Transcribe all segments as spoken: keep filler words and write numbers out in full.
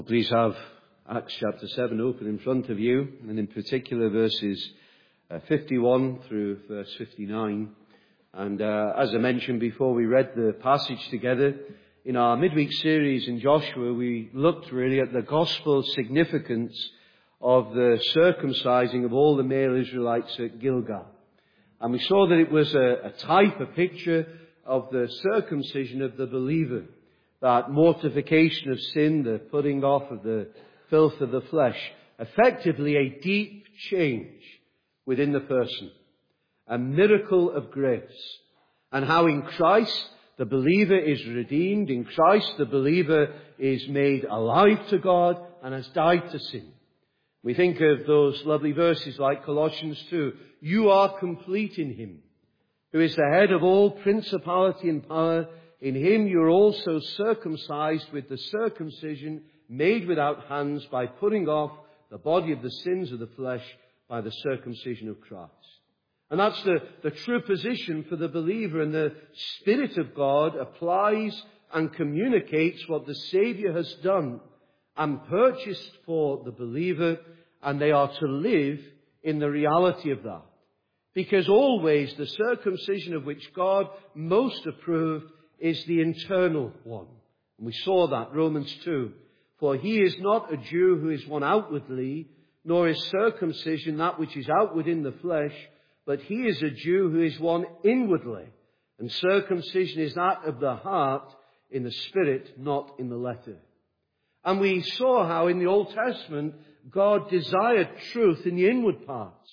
Please have Acts chapter seven open in front of you, and in particular verses uh, fifty-one through verse fifty-nine. And uh, as I mentioned before we read the passage together, in our midweek series in Joshua, we looked really at the gospel significance of the circumcising of all the male Israelites at Gilgal. And we saw that it was a, a type, a picture of the circumcision of the believer. That mortification of sin, the putting off of the filth of the flesh, effectively a deep change within the person. A miracle of grace. And how in Christ the believer is redeemed. In Christ the believer is made alive to God and has died to sin. We think of those lovely verses like Colossians two. You are complete in Him, who is the head of all principality and power. In Him you are also circumcised with the circumcision made without hands, by putting off the body of the sins of the flesh by the circumcision of Christ. And that's the, the true position for the believer, and the Spirit of God applies and communicates what the Saviour has done and purchased for the believer, and they are to live in the reality of that. Because always the circumcision of which God most approved is the internal one. And we saw that, Romans two. For he is not a Jew who is one outwardly, nor is circumcision that which is outward in the flesh, but he is a Jew who is one inwardly. And circumcision is that of the heart, in the spirit, not in the letter. And we saw how in the Old Testament God desired truth in the inward parts.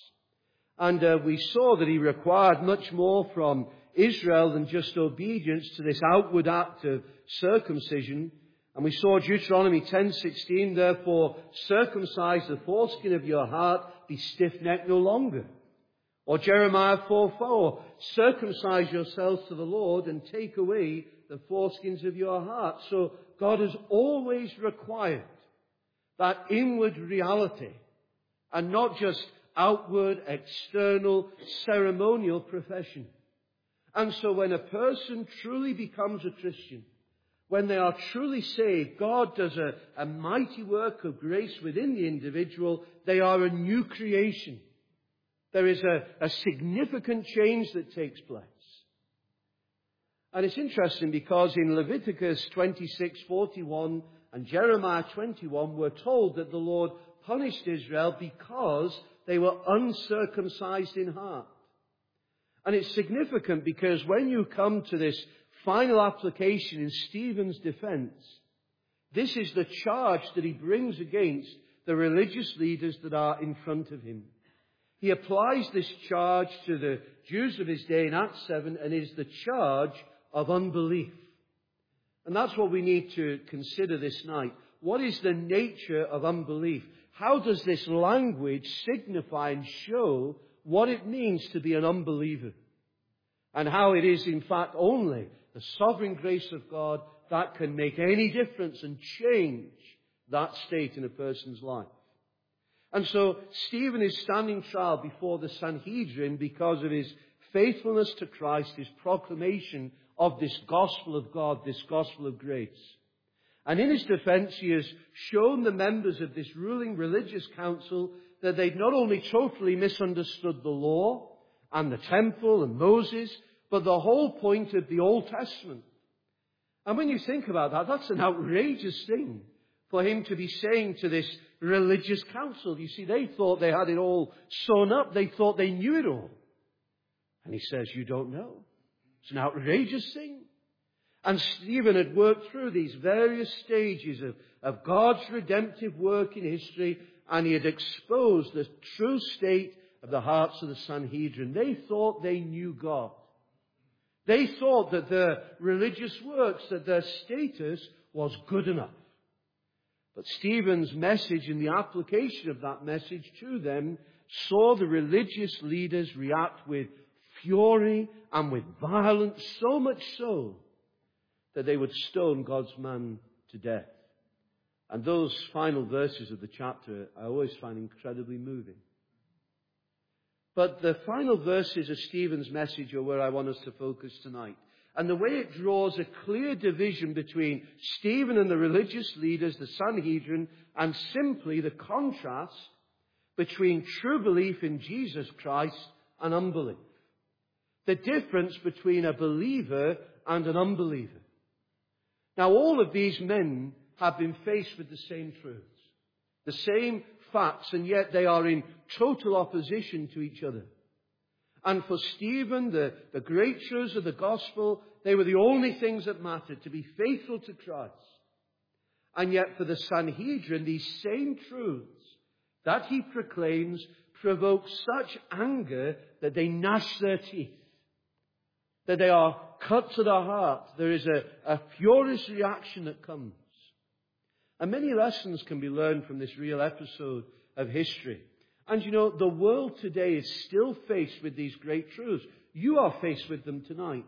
And uh, we saw that He required much more from Israel than just obedience to this outward act of circumcision. And we saw Deuteronomy ten sixteen, therefore circumcise the foreskin of your heart, be stiff-necked no longer. Or Jeremiah four four, circumcise yourselves to the Lord and take away the foreskins of your heart. So God has always required that inward reality, and not just outward, external, ceremonial profession. And so when a person truly becomes a Christian, when they are truly saved, God does a, a mighty work of grace within the individual. They are a new creation. There is a, a significant change that takes place. And it's interesting because in Leviticus twenty-six forty-one and Jeremiah twenty-one, we're told that the Lord punished Israel because they were uncircumcised in heart. And it's significant because when you come to this final application in Stephen's defense, this is the charge that he brings against the religious leaders that are in front of him. He applies this charge to the Jews of his day in Acts seven, and is the charge of unbelief. And that's what we need to consider this night. What is the nature of unbelief? How does this language signify and show what it means to be an unbeliever? And how it is, in fact, only the sovereign grace of God that can make any difference and change that state in a person's life. And so Stephen is standing trial before the Sanhedrin because of his faithfulness to Christ, his proclamation of this gospel of God, this gospel of grace. And in his defense, he has shown the members of this ruling religious council that they'd not only totally misunderstood the law and the temple and Moses, but the whole point of the Old Testament. And when you think about that, that's an outrageous thing for him to be saying to this religious council. You see, they thought they had it all sewn up. They thought they knew it all. And he says, you don't know. It's an outrageous thing. And Stephen had worked through these various stages of, of God's redemptive work in history, and he had exposed the true state of the hearts of the Sanhedrin. They thought they knew God. They thought that their religious works, that their status was good enough. But Stephen's message and the application of that message to them saw the religious leaders react with fury and with violence, so much so that they would stone God's man to death. And those final verses of the chapter I always find incredibly moving. But the final verses of Stephen's message are where I want us to focus tonight. And the way it draws a clear division between Stephen and the religious leaders, the Sanhedrin, and simply the contrast between true belief in Jesus Christ and unbelief. The difference between a believer and an unbeliever. Now, all of these men have been faced with the same truths, the same facts, and yet they are in total opposition to each other. And for Stephen, the, the great truths of the gospel, they were the only things that mattered, to be faithful to Christ. And yet for the Sanhedrin, these same truths that he proclaims provoke such anger that they gnash their teeth, that they are cut to the heart. There is a, a furious reaction that comes. And many lessons can be learned from this real episode of history. And you know, the world today is still faced with these great truths. You are faced with them tonight.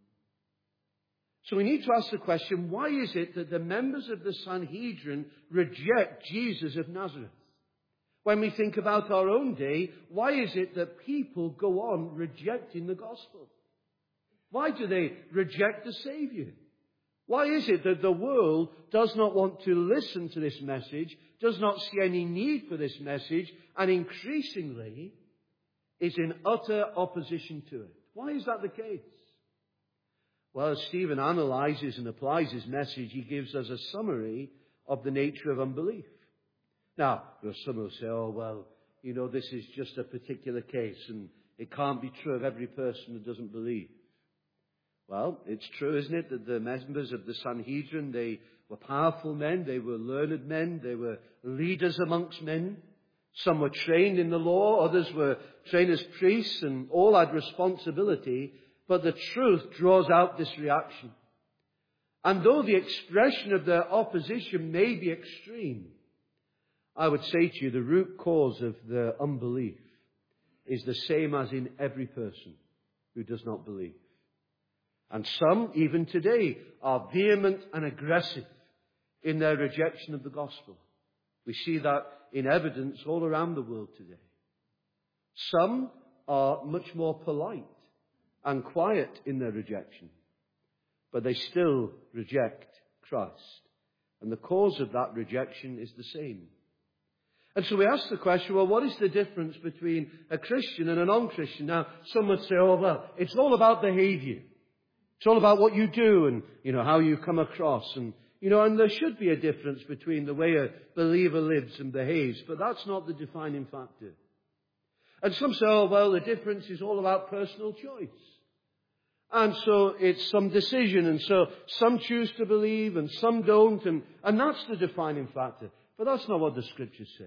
So we need to ask the question, why is it that the members of the Sanhedrin reject Jesus of Nazareth? When we think about our own day, why is it that people go on rejecting the gospel? Why do they reject the Savior? Why is it that the world does not want to listen to this message, does not see any need for this message, and increasingly is in utter opposition to it? Why is that the case? Well, as Stephen analyzes and applies his message, he gives us a summary of the nature of unbelief. Now, some will say, oh, well, you know, this is just a particular case, and it can't be true of every person who doesn't believe. Well, it's true, isn't it, that the members of the Sanhedrin, they were powerful men, they were learned men, they were leaders amongst men. Some were trained in the law, others were trained as priests, and all had responsibility. But the truth draws out this reaction. And though the expression of their opposition may be extreme, I would say to you, the root cause of their unbelief is the same as in every person who does not believe. And some, even today, are vehement and aggressive in their rejection of the gospel. We see that in evidence all around the world today. Some are much more polite and quiet in their rejection, but they still reject Christ. And the cause of that rejection is the same. And so we ask the question, well, what is the difference between a Christian and a non-Christian? Now, some would say, oh, well, it's all about behavior. It's all about what you do and, you know, how you come across. And, you know, and there should be a difference between the way a believer lives and behaves, but that's not the defining factor. And some say, oh, well, the difference is all about personal choice. And so it's some decision, and so some choose to believe and some don't, and, and that's the defining factor. But that's not what the Scriptures say.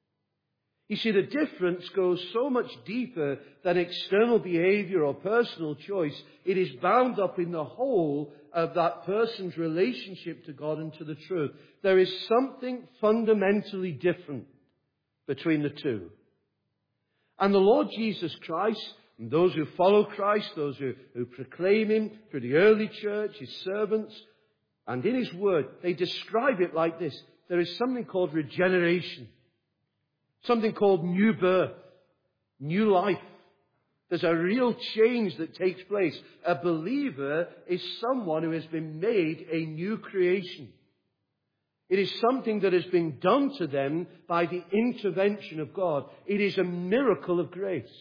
You see, the difference goes so much deeper than external behavior or personal choice. It is bound up in the whole of that person's relationship to God and to the truth. There is something fundamentally different between the two. And the Lord Jesus Christ, and those who follow Christ, those who, who proclaim Him through the early church, His servants, and in His Word, they describe it like this. There is something called regeneration. Something called new birth, new life. There's a real change that takes place. A believer is someone who has been made a new creation. It is something that has been done to them by the intervention of God. It is a miracle of grace.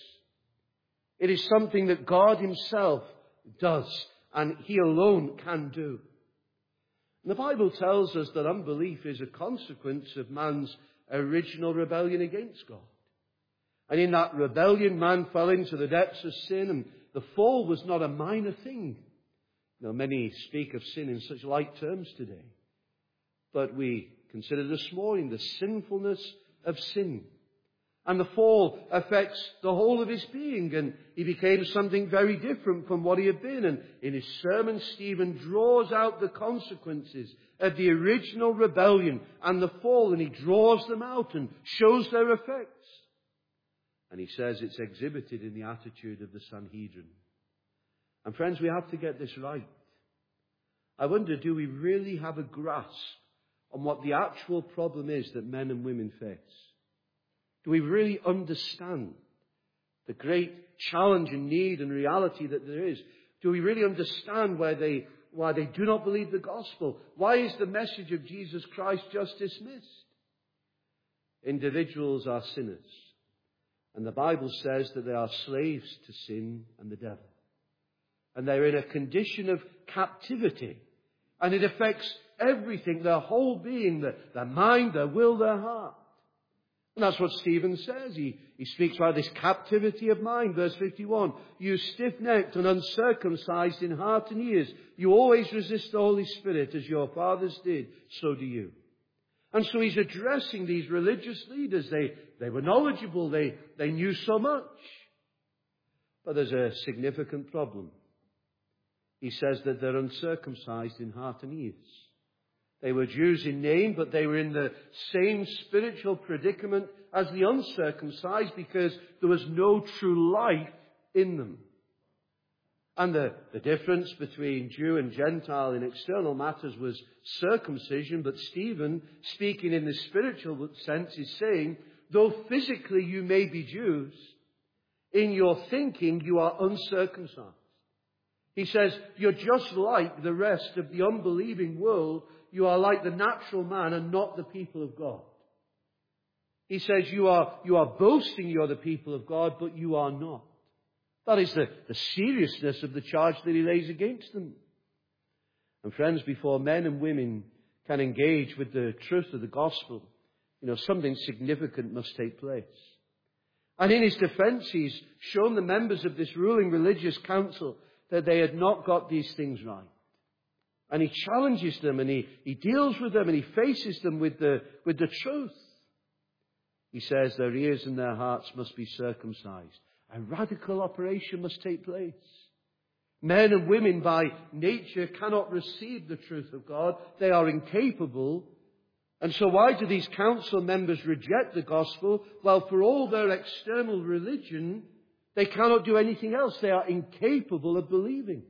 It is something that God Himself does, and He alone can do. And the Bible tells us that unbelief is a consequence of man's original rebellion against God. And in that rebellion, man fell into the depths of sin, and the fall was not a minor thing. Now, many speak of sin in such light terms today. But we consider this morning the sinfulness of sin. And the fall affects the whole of his being, and he became something very different from what he had been. And in his sermon, Stephen draws out the consequences of the original rebellion and the fall, and he draws them out and shows their effects. And he says it's exhibited in the attitude of the Sanhedrin. And friends, we have to get this right. I wonder, do we really have a grasp on what the actual problem is that men and women face? Do we really understand the great challenge and need and reality that there is Do we really understand why they, why they do not believe the gospel? Why is the message of Jesus Christ just dismissed? Individuals are sinners. And the Bible says that they are slaves to sin and the devil. And they're in a condition of captivity. And it affects everything, their whole being, their, their mind, their will, their heart. And that's what Stephen says. He, he speaks about this captivity of mind. Verse fifty-one. You stiff-necked and uncircumcised in heart and ears. You always resist the Holy Spirit as your fathers did. So do you. And so he's addressing these religious leaders. They, they were knowledgeable. They, they knew so much. But there's a significant problem. He says that they're uncircumcised in heart and ears. They were Jews in name, but they were in the same spiritual predicament as the uncircumcised because there was no true life in them. And the, the difference between Jew and Gentile in external matters was circumcision, but Stephen, speaking in the spiritual sense, is saying, though physically you may be Jews, in your thinking you are uncircumcised. He says, you're just like the rest of the unbelieving world. You are like the natural man and not the people of God. He says, you are, you are boasting you're the people of God, but you are not. That is the, the seriousness of the charge that he lays against them. And friends, before men and women can engage with the truth of the gospel, you know, something significant must take place. And in his defense, he's shown the members of this ruling religious council that they had not got these things right. And he challenges them and he, he deals with them and he faces them with the, with the truth. He says their ears and their hearts must be circumcised. A radical operation must take place. Men and women by nature cannot receive the truth of God. They are incapable. And so why do these council members reject the gospel? Well, for all their external religion, they cannot do anything else. They are incapable of believing.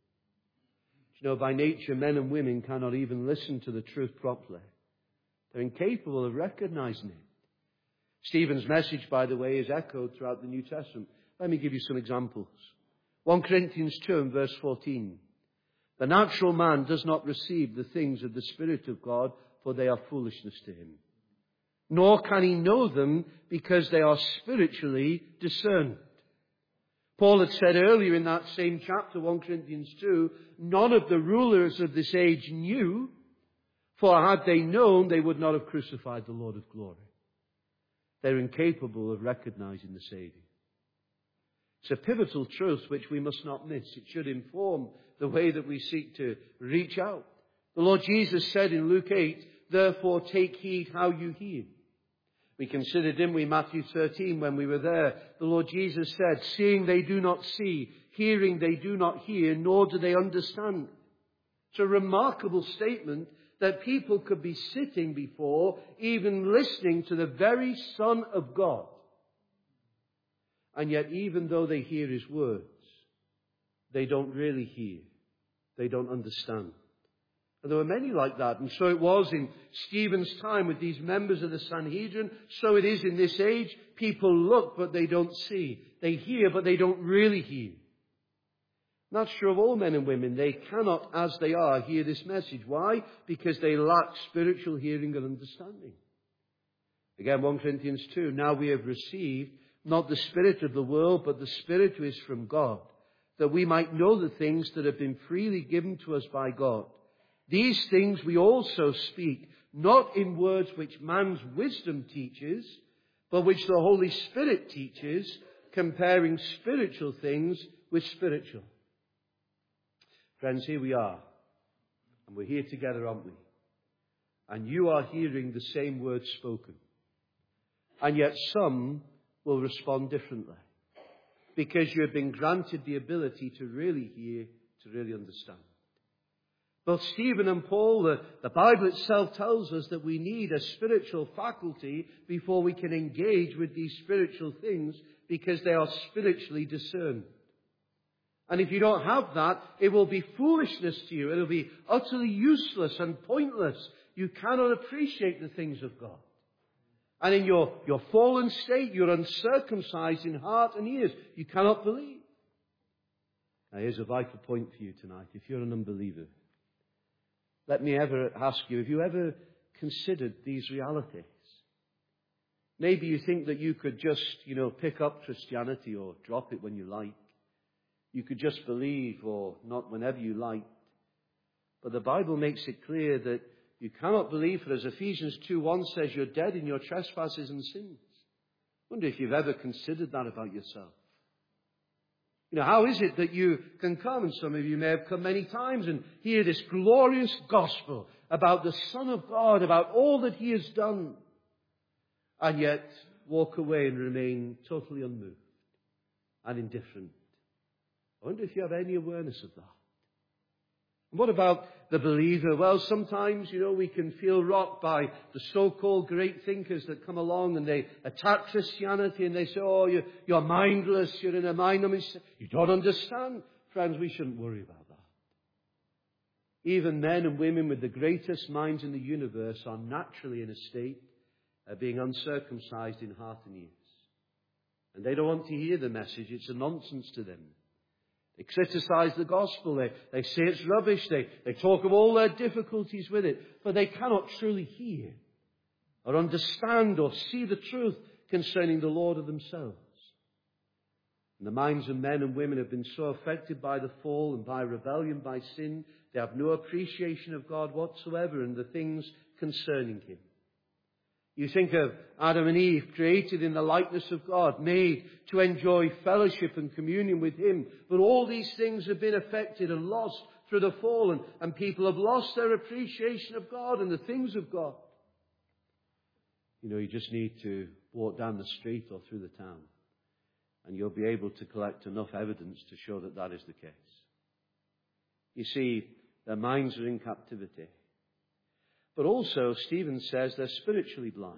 You know, by nature, men and women cannot even listen to the truth properly. They're incapable of recognizing it. Stephen's message, by the way, is echoed throughout the New Testament. Let me give you some examples. First Corinthians two and verse fourteen. The natural man does not receive the things of the Spirit of God, for they are foolishness to him. Nor can he know them because they are spiritually discerned. Paul had said earlier in that same chapter, First Corinthians two, none of the rulers of this age knew, for had they known, they would not have crucified the Lord of glory. They're incapable of recognizing the Savior. It's a pivotal truth which we must not miss. It should inform the way that we seek to reach out. The Lord Jesus said in Luke eight, therefore take heed how you hear. We considered, didn't we, Matthew thirteen when we were there. The Lord Jesus said, seeing they do not see, hearing they do not hear, nor do they understand. It's a remarkable statement that people could be sitting before, even listening to the very Son of God. And yet, even though they hear his words, they don't really hear. They don't understand. And there were many like that. And so it was in Stephen's time with these members of the Sanhedrin. So it is in this age. People look, but they don't see. They hear, but they don't really hear. That's true of all men and women. They cannot, as they are, hear this message. Why? Because they lack spiritual hearing and understanding. Again, First Corinthians two. Now we have received not the spirit of the world, but the Spirit who is from God, that we might know the things that have been freely given to us by God. These things we also speak, not in words which man's wisdom teaches, but which the Holy Spirit teaches, comparing spiritual things with spiritual. Friends, here we are. And we're here together, aren't we? And you are hearing the same words spoken. And yet some will respond differently. Because you have been granted the ability to really hear, to really understand. Both Stephen and Paul, the, the Bible itself tells us that we need a spiritual faculty before we can engage with these spiritual things, because they are spiritually discerned. And if you don't have that, it will be foolishness to you. It will be utterly useless and pointless. You cannot appreciate the things of God. And in your, your fallen state, you're uncircumcised in heart and ears. You cannot believe. Now, here's a vital point for you tonight. If you're an unbeliever, let me ever ask you, have you ever considered these realities? Maybe you think that you could just, you know, pick up Christianity or drop it when you like. You could just believe or not whenever you liked. But the Bible makes it clear that you cannot believe, for as Ephesians two one says, you're dead in your trespasses and sins. I wonder if you've ever considered that about yourself. You know, how is it that you can come, and some of you may have come many times, and hear this glorious gospel about the Son of God, about all that He has done, and yet walk away and remain totally unmoved and indifferent? I wonder if you have any awareness of that. And what about the believer? Well, sometimes, you know, we can feel rocked by the so-called great thinkers that come along and they attack Christianity and they say, oh, you're, you're mindless, you're in a mind. You don't understand. Friends, we shouldn't worry about that. Even men and women with the greatest minds in the universe are naturally in a state of being uncircumcised in heart and ears. And they don't want to hear the message. It's a nonsense to them. They criticize the gospel. They, they say it's rubbish. They, they talk of all their difficulties with it. But they cannot truly hear or understand or see the truth concerning the Lord of themselves. And the minds of men and women have been so affected by the fall and by rebellion, by sin, they have no appreciation of God whatsoever and the things concerning Him. You think of Adam and Eve, created in the likeness of God, made to enjoy fellowship and communion with Him. But all these things have been affected and lost through the fall, and, and people have lost their appreciation of God and the things of God. You know, you just need to walk down the street or through the town, and you'll be able to collect enough evidence to show that that is the case. You see, their minds are in captivity. But also, Stephen says they're spiritually blind.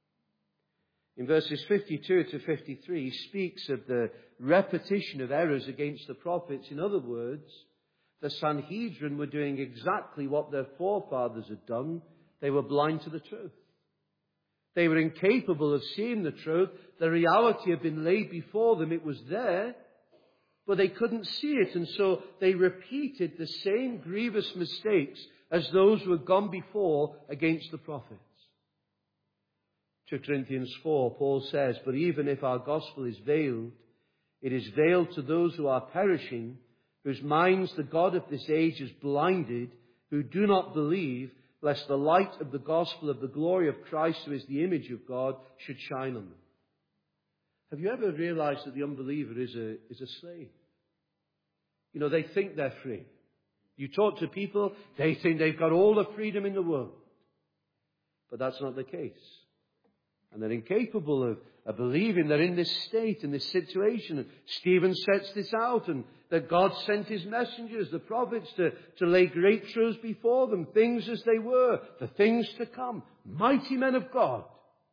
In verses fifty-two to fifty-three, he speaks of the repetition of errors against the prophets. In other words, the Sanhedrin were doing exactly what their forefathers had done. They were blind to the truth. They were incapable of seeing the truth. The reality had been laid before them. It was there, but they couldn't see it. And so they repeated the same grievous mistakes as those who had gone before against the prophets. Second Corinthians four, Paul says, but even if our gospel is veiled, it is veiled to those who are perishing, whose minds the God of this age has blinded, who do not believe, lest the light of the gospel of the glory of Christ, who is the image of God, should shine on them. Have you ever realized that the unbeliever is a, is a slave? You know, they think they're free. You talk to people, they think they've got all the freedom in the world. But that's not the case. And they're incapable of, of believing they're in this state, in this situation. And Stephen sets this out, and that God sent His messengers, the prophets, to, to lay great truths before them, things as they were, the things to come, mighty men of God.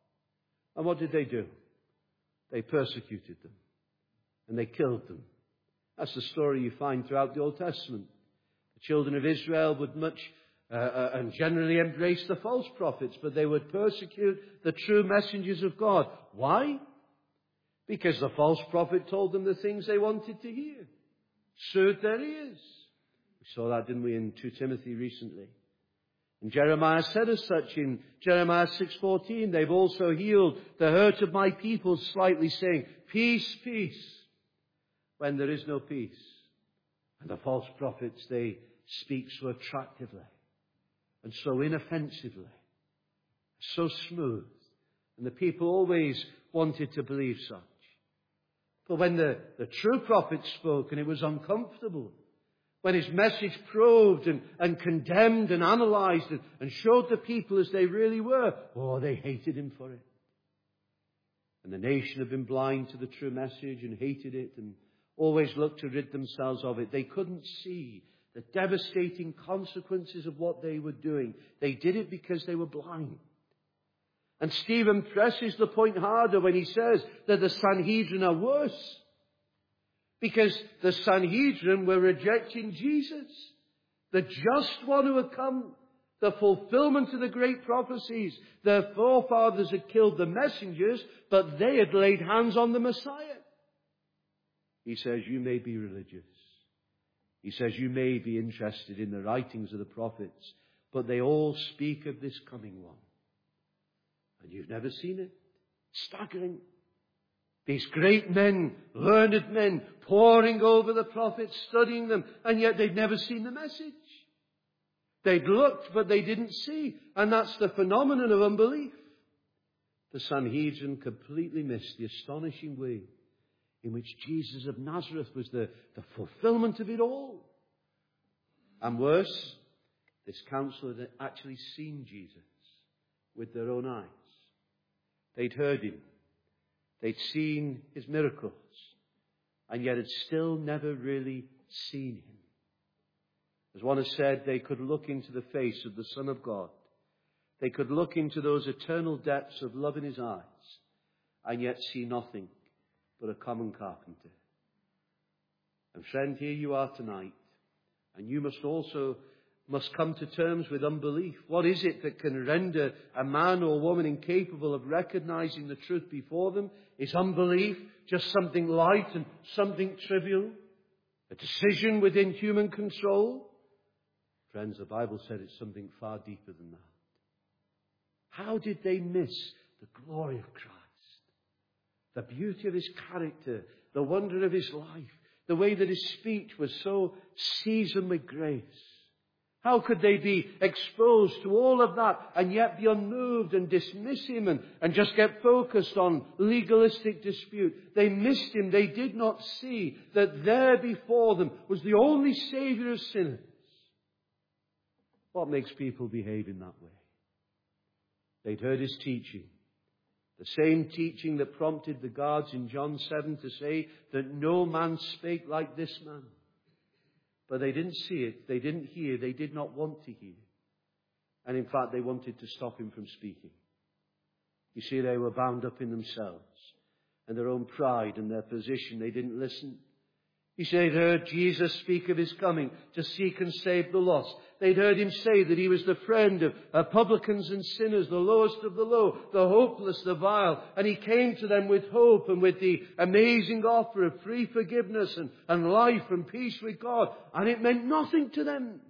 And what did they do? They persecuted them, and they killed them. That's the story you find throughout the Old Testament. The children of Israel would much uh, uh, and generally embrace the false prophets, but they would persecute the true messengers of God. Why? Because the false prophet told them the things they wanted to hear. Soothed their ears. We saw that, didn't we, in Second Timothy recently. And Jeremiah said as such in Jeremiah six fourteen, they've also healed the hurt of my people slightly, saying, peace, peace, when there is no peace. And the false prophets, they speak so attractively and so inoffensively, so smooth. And the people always wanted to believe such. But when the, the true prophet spoke and it was uncomfortable, when his message probed and, and condemned and analyzed and, and showed the people as they really were, oh, they hated him for it. And the nation had been blind to the true message and hated it and always looked to rid themselves of it. They couldn't see the devastating consequences of what they were doing. They did it because they were blind. And Stephen presses the point harder when he says that the Sanhedrin are worse. Because the Sanhedrin were rejecting Jesus, the just one who had come, the fulfillment of the great prophecies. Their forefathers had killed the messengers, but they had laid hands on the Messiah. He says, you may be religious. He says, you may be interested in the writings of the prophets, but they all speak of this coming one. And you've never seen it. Staggering. These great men, learned men, poring over the prophets, studying them, and yet they'd never seen the message. They'd looked, but they didn't see. And that's the phenomenon of unbelief. The Sanhedrin completely missed the astonishing way in which Jesus of Nazareth was the, the fulfillment of it all. And worse, this council had actually seen Jesus with their own eyes. They'd heard him. They'd seen his miracles. And yet had still never really seen him. As one has said, they could look into the face of the Son of God. They could look into those eternal depths of love in his eyes and yet see nothing but a common carpenter. And friend, here you are tonight, and you must also must come to terms with unbelief. What is it that can render a man or woman incapable of recognizing the truth before them? Is unbelief just something light and something trivial? A decision within human control? Friends, the Bible said it's something far deeper than that. How did they miss the glory of Christ? The beauty of his character, the wonder of his life, the way that his speech was so seasoned with grace. How could they be exposed to all of that and yet be unmoved and dismiss him and, and just get focused on legalistic dispute? They missed him. They did not see that there before them was the only Savior of sinners. What makes people behave in that way? They'd heard his teaching. The same teaching that prompted the guards in John seven to say that no man spake like this man. But they didn't see it. They didn't hear. They did not want to hear. And in fact, they wanted to stop him from speaking. You see, they were bound up in themselves and their own pride and their position. They didn't listen. You see, they'd heard Jesus speak of his coming to seek and save the lost. They'd heard him say that he was the friend of uh, publicans and sinners, the lowest of the low, the hopeless, the vile. And he came to them with hope and with the amazing offer of free forgiveness and, and life and peace with God. And it meant nothing to them.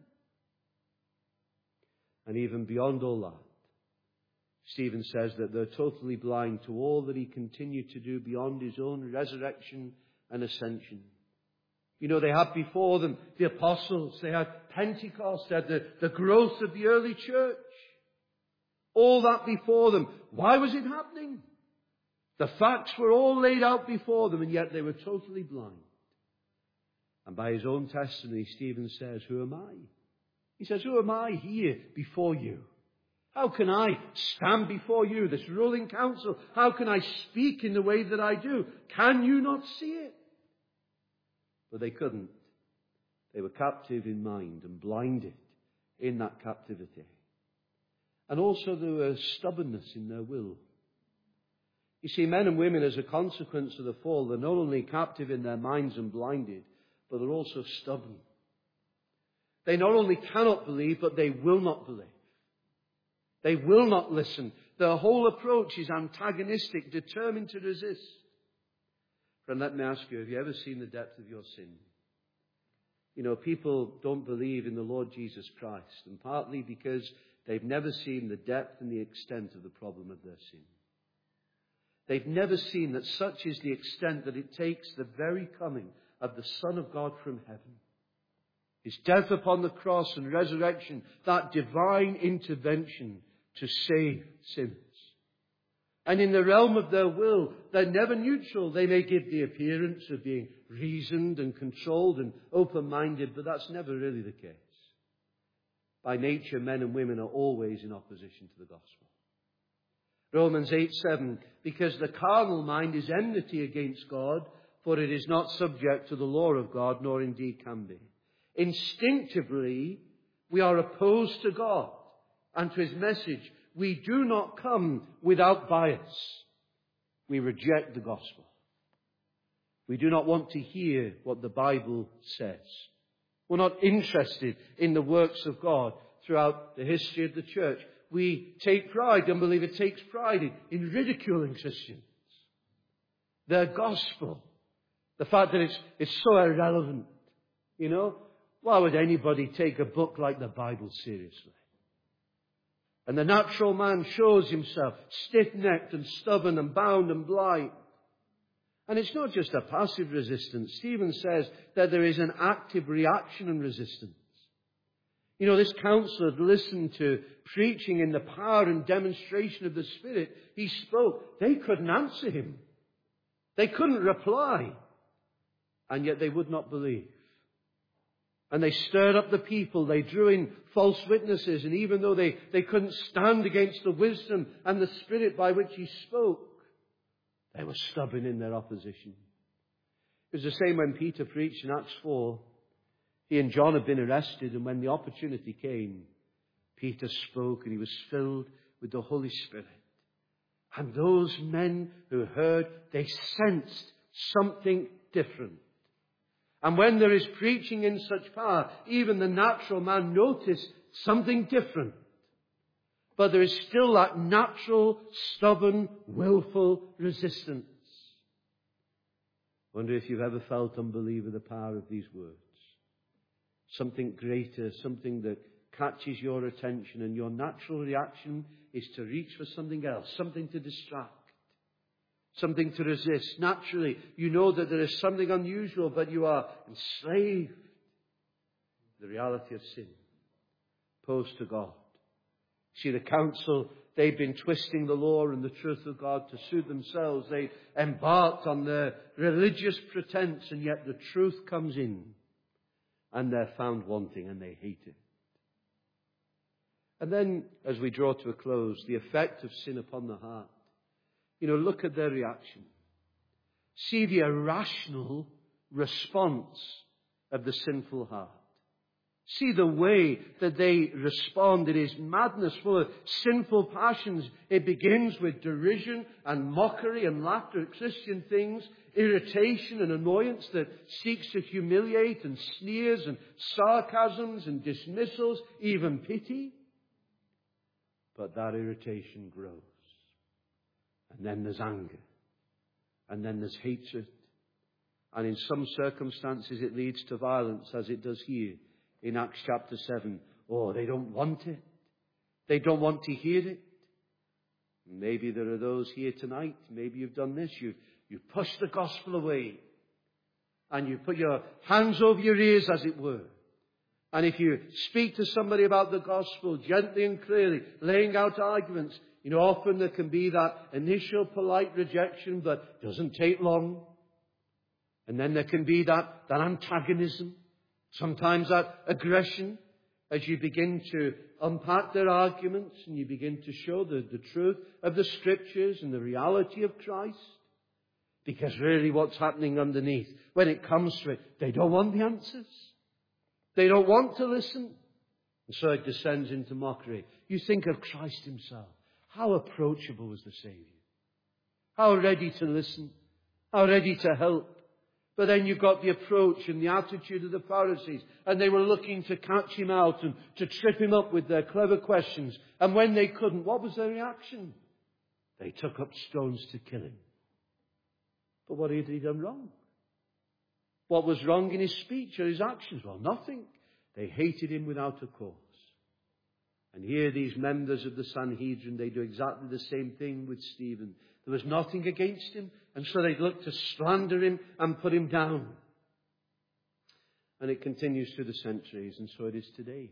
And even beyond all that, Stephen says that they're totally blind to all that he continued to do beyond his own resurrection and ascension. You know, they had before them the apostles, they had Pentecost, they had the, the growth of the early church. All that before them. Why was it happening? The facts were all laid out before them, and yet they were totally blind. And by his own testimony, Stephen says, who am I? He says, who am I here before you? How can I stand before you, this ruling council? How can I speak in the way that I do? Can you not see it? But they couldn't. They were captive in mind and blinded in that captivity. And also there was stubbornness in their will. You see, men and women, as a consequence of the fall, they're not only captive in their minds and blinded, but they're also stubborn. They not only cannot believe, but they will not believe. They will not listen. Their whole approach is antagonistic, determined to resist. Friend, let me ask you, have you ever seen the depth of your sin? You know, people don't believe in the Lord Jesus Christ, and partly because they've never seen the depth and the extent of the problem of their sin. They've never seen that such is the extent that it takes the very coming of the Son of God from heaven, his death upon the cross and resurrection, that divine intervention to save sinners. And in the realm of their will, they're never neutral. They may give the appearance of being reasoned and controlled and open-minded, but that's never really the case. By nature, men and women are always in opposition to the gospel. Romans eight seven, because the carnal mind is enmity against God, for it is not subject to the law of God, nor indeed can be. Instinctively, we are opposed to God and to his message. We do not come without bias. We reject the gospel. We do not want to hear what the Bible says. We're not interested in the works of God throughout the history of the church. We take pride, unbeliever takes pride in, in ridiculing Christians. Their gospel. The fact that it's, it's so irrelevant. You know, why would anybody take a book like the Bible seriously? And the natural man shows himself stiff-necked and stubborn and bound and blind. And it's not just a passive resistance. Stephen says that there is an active reaction and resistance. You know, this counselor had listened to preaching in the power and demonstration of the Spirit. He spoke. They couldn't answer him. They couldn't reply. And yet they would not believe. And they stirred up the people. They drew in false witnesses. And even though they, they couldn't stand against the wisdom and the Spirit by which he spoke, they were stubborn in their opposition. It was the same when Peter preached in Acts four. He and John had been arrested, and when the opportunity came, Peter spoke, and he was filled with the Holy Spirit. And those men who heard, they sensed something different. And when there is preaching in such power, even the natural man noticed something different. But there is still that natural, stubborn, willful resistance. I wonder if you've ever felt unbelieving the power of these words. Something greater, something that catches your attention, and your natural reaction is to reach for something else, something to distract, something to resist. Naturally, you know that there is something unusual, but you are enslaved to the reality of sin, opposed to God. See, the council, they've been twisting the law and the truth of God to suit themselves. They embarked on their religious pretense, and yet the truth comes in. And they're found wanting, and they hate it. And then, as we draw to a close, the effect of sin upon the heart. You know, look at their reaction. See the irrational response of the sinful heart. See the way that they respond. It is madness, full of sinful passions. It begins with derision and mockery and laughter at Christian things, irritation and annoyance that seeks to humiliate, and sneers and sarcasms and dismissals, even pity. But that irritation grows. And then there's anger. And then there's hatred. And in some circumstances it leads to violence, as it does here in Acts chapter seven. Oh, they don't want it. They don't want to hear it. Maybe there are those here tonight. Maybe you've done this. You've, you've pushed the gospel away. And you put your hands over your ears, as it were. And if you speak to somebody about the gospel gently and clearly, laying out arguments, you know, often there can be that initial polite rejection, but it doesn't take long. And then there can be that, that antagonism. Sometimes that aggression, as you begin to unpack their arguments and you begin to show the, the truth of the Scriptures and the reality of Christ. Because really what's happening underneath, when it comes to it, they don't want the answers. They don't want to listen. And so it descends into mockery. You think of Christ himself. How approachable was the Savior? How ready to listen. How ready to help. But then you've got the approach and the attitude of the Pharisees. And they were looking to catch him out and to trip him up with their clever questions. And when they couldn't, what was their reaction? They took up stones to kill him. But what had he done wrong? What was wrong in his speech or his actions? Well, nothing. They hated him without a cause. And here these members of the Sanhedrin, they do exactly the same thing with Stephen. There was nothing against him, and so they looked to slander him and put him down. And it continues through the centuries, and so it is today.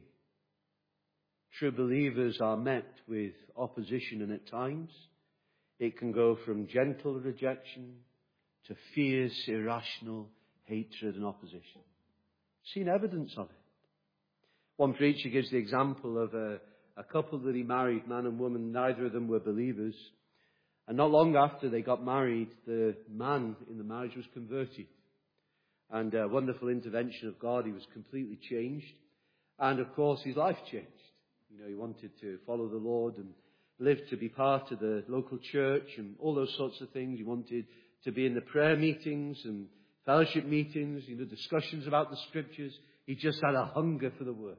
True believers are met with opposition, and at times it can go from gentle rejection to fierce, irrational hatred and opposition. Seen evidence of it. One preacher gives the example of a, a couple that he married, man and woman. Neither of them were believers. And not long after they got married, the man in the marriage was converted. And a wonderful intervention of God, he was completely changed. And of course, his life changed. You know, he wanted to follow the Lord and live to be part of the local church and all those sorts of things. He wanted to be in the prayer meetings and fellowship meetings, you know, discussions about the Scriptures. He just had a hunger for the Word.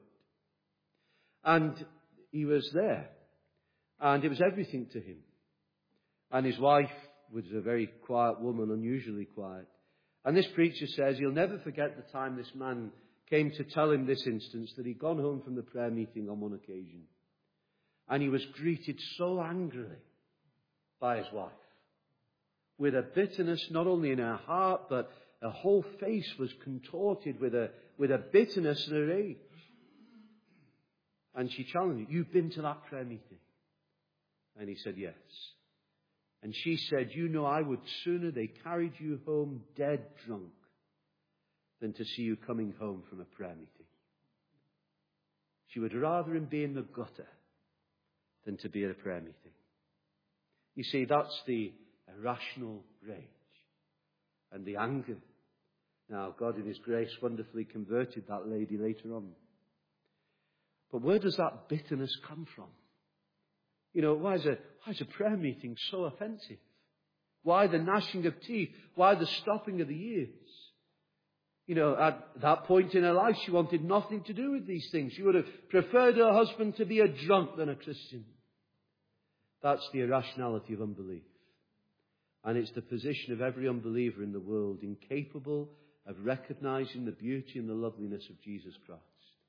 And he was there. And it was everything to him. And his wife was a very quiet woman, unusually quiet. And this preacher says he'll never forget the time this man came to tell him this instance, that he'd gone home from the prayer meeting on one occasion. And he was greeted so angrily by his wife, with a bitterness not only in her heart, but her whole face was contorted with a, with a bitterness and a rage. And she challenged him, "You've been to that prayer meeting?" And he said, "Yes." And she said, "You know, I would sooner they carried you home dead drunk than to see you coming home from a prayer meeting. She would rather him be in the gutter than to be at a prayer meeting." You see, that's the irrational rage and the anger. Now, God in His grace wonderfully converted that lady later on. But where does that bitterness come from? You know, why is a, why is a prayer meeting so offensive? Why the gnashing of teeth? Why the stopping of the ears? You know, at that point in her life, she wanted nothing to do with these things. She would have preferred her husband to be a drunk than a Christian. That's the irrationality of unbelief. And it's the position of every unbeliever in the world, incapable of recognizing the beauty and the loveliness of Jesus Christ,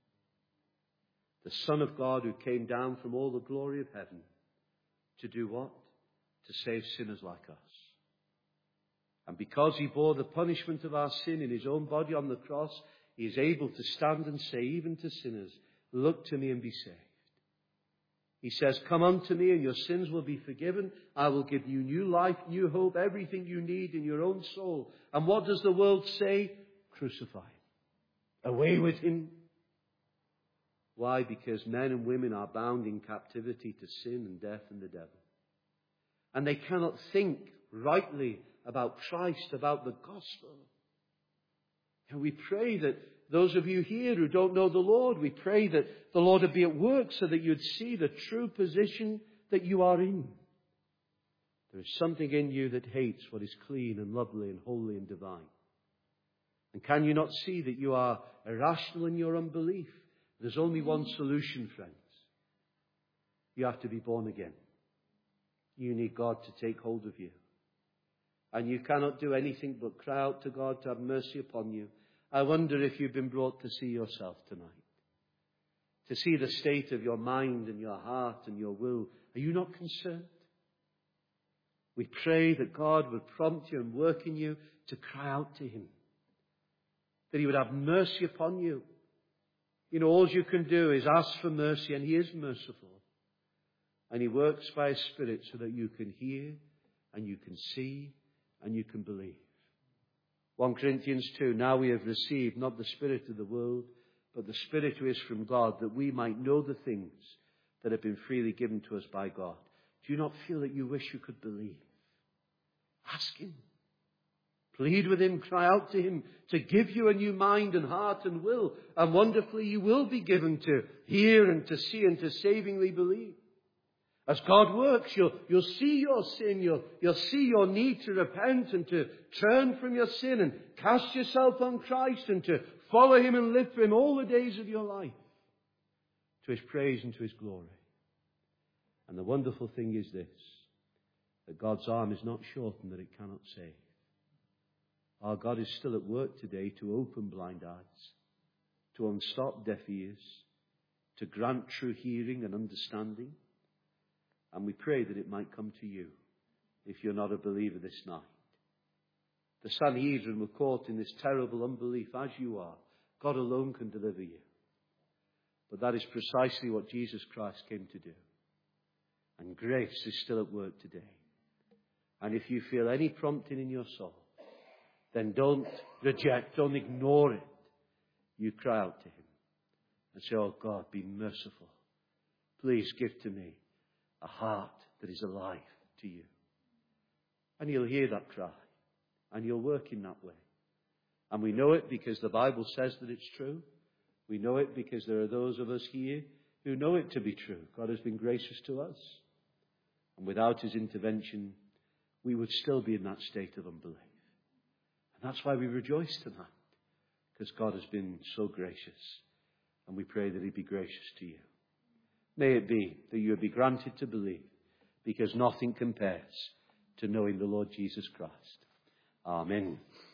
the Son of God who came down from all the glory of heaven to do what? To save sinners like us. And because He bore the punishment of our sin in His own body on the cross, He is able to stand and say, even to sinners, "Look to me and be saved." He says, "Come unto me and your sins will be forgiven. I will give you new life, new hope, everything you need in your own soul." And what does the world say? Crucify Him. Away with Him. Why? Because men and women are bound in captivity to sin and death and the devil. And they cannot think rightly about Christ, about the gospel. And we pray that those of you here who don't know the Lord, we pray that the Lord would be at work so that you'd see the true position that you are in. There is something in you that hates what is clean and lovely and holy and divine. And can you not see that you are irrational in your unbelief? There's only one solution, friends. You have to be born again. You need God to take hold of you. And you cannot do anything but cry out to God to have mercy upon you. I wonder if you've been brought to see yourself tonight. To see the state of your mind and your heart and your will. Are you not concerned? We pray that God would prompt you and work in you to cry out to Him. That He would have mercy upon you. You know, all you can do is ask for mercy, and He is merciful. And He works by His Spirit so that you can hear and you can see and you can believe. First Corinthians two, now we have received not the spirit of the world, but the Spirit who is from God, that we might know the things that have been freely given to us by God. Do you not feel that you wish you could believe? Ask Him. Plead with Him, cry out to Him to give you a new mind and heart and will. And wonderfully you will be given to hear and to see and to savingly believe. As God works, you'll, you'll see your sin, you'll, you'll see your need to repent and to turn from your sin and cast yourself on Christ and to follow Him and live for Him all the days of your life, to His praise and to His glory. And the wonderful thing is this, that God's arm is not shortened that it cannot save. Our God is still at work today to open blind eyes, to unstop deaf ears, to grant true hearing and understanding. And we pray that it might come to you if you're not a believer this night. The Sanhedrin were caught in this terrible unbelief as you are. God alone can deliver you. But that is precisely what Jesus Christ came to do. And grace is still at work today. And if you feel any prompting in your soul, then don't reject, don't ignore it. You cry out to Him and say, "Oh God, be merciful. Please give to me a heart that is alive to you." And He'll hear that cry. And He'll work in that way. And we know it because the Bible says that it's true. We know it because there are those of us here who know it to be true. God has been gracious to us. And without His intervention, we would still be in that state of unbelief. And that's why we rejoice tonight. Because God has been so gracious. And we pray that He be gracious to you. May it be that you will be granted to believe, because nothing compares to knowing the Lord Jesus Christ. Amen.